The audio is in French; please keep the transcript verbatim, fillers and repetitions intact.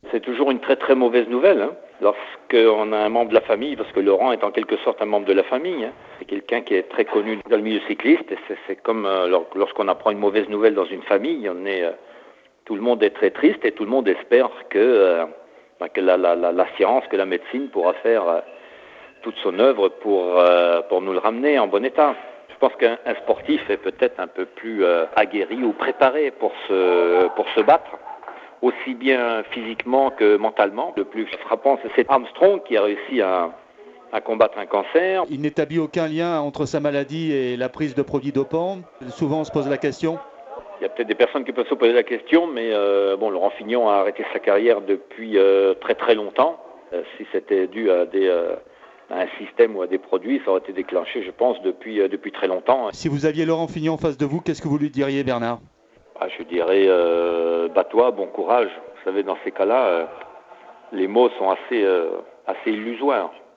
C'est toujours une très très mauvaise nouvelle hein, lorsqu'on a un membre de la famille, parce que Laurent est en quelque sorte un membre de la famille. Hein. C'est quelqu'un qui est très connu dans le milieu cycliste. Et c'est, c'est comme euh, lorsqu'on apprend une mauvaise nouvelle dans une famille, on est, euh, tout le monde est très triste et tout le monde espère que, euh, que la, la, la, la science, que la médecine pourra faire euh, toute son œuvre pour, euh, pour nous le ramener en bon état. Je pense qu'un un sportif est peut-être un peu plus euh, aguerri ou préparé pour se, pour se battre, aussi bien physiquement que mentalement. Le plus frappant, c'est Armstrong qui a réussi à, à combattre un cancer. Il n'établit aucun lien entre sa maladie et la prise de produits dopants. Souvent, on se pose la question. Il y a peut-être des personnes qui peuvent se poser la question, mais euh, bon, Laurent Fignon a arrêté sa carrière depuis euh, très très longtemps. Euh, si c'était dû à des... Euh, à un système ou à des produits, ça aurait été déclenché, je pense, depuis, euh, depuis très longtemps. Si vous aviez Laurent Fignon en face de vous, qu'est-ce que vous lui diriez, Bernard ? Ah, je dirais, euh, bats-toi, bon courage. Vous savez, dans ces cas-là, euh, les mots sont assez, euh, assez illusoires.